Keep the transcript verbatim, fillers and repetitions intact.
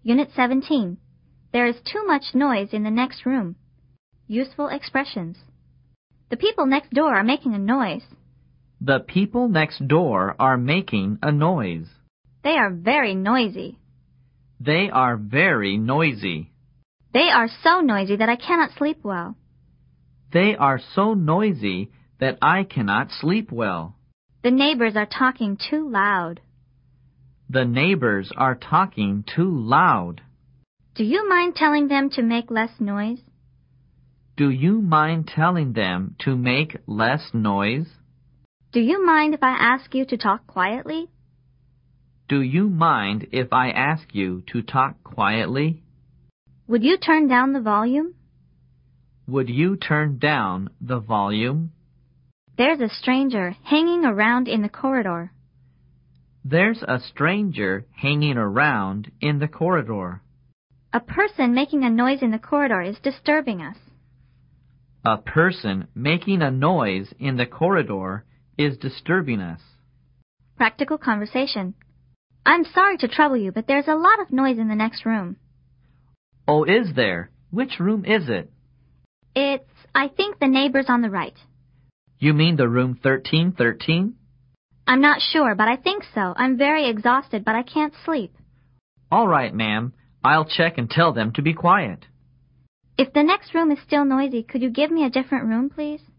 Unit seventeen. There is too much noise in the next room. Useful expressions. The people next door are making a noise. The people next door are making a noise. They are very noisy. They are very noisy. They are so noisy that I cannot sleep well. They are so noisy that I cannot sleep well. The neighbors are talking too loud. The neighbors are talking too loud. Do you mind telling them to make less noise? Do you mind telling them to make less noise? Do you mind if I ask you to talk quietly? Do you mind if I ask you to talk quietly? Would you turn down the volume? Would you turn down the volume? There's a stranger hanging around in the corridor. There's a stranger hanging around in the corridor. A person making a noise in the corridor is disturbing us. A person making a noise in the corridor is disturbing us. Practical conversation. I'm sorry to trouble you, but there's a lot of noise in the next room. Oh, is there? Which room is it? It's, I think, the neighbors on the right. You mean the room thirteen thirteen? I'm not sure, but I think so. I'm very exhausted, but I can't sleep. All right, ma'am. I'll check and tell them to be quiet. If the next room is still noisy, could you give me a different room, please?